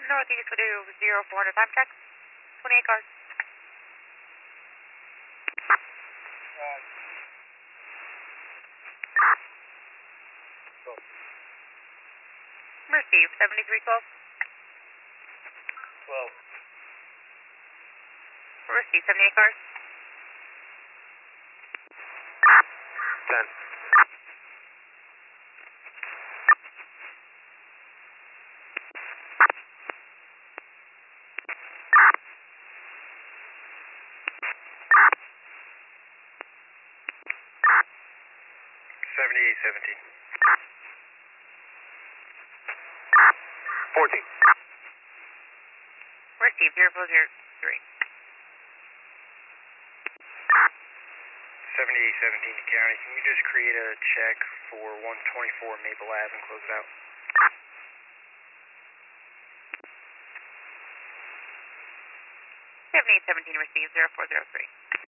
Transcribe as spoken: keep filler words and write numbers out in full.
Northeast, we'll do zero four hundred time check. twenty-eight cars. Uh, so. Received, seventy-three twelve. twelve. Received, seventy-eight cars. ten. seventy-eight seventeen. fourteen. Received, zero four zero three. seventy-eight seventeen to county. Can you just create a check for one twenty-four Maple Ave and close it out? seventy-eight seventeen received, zero four zero three.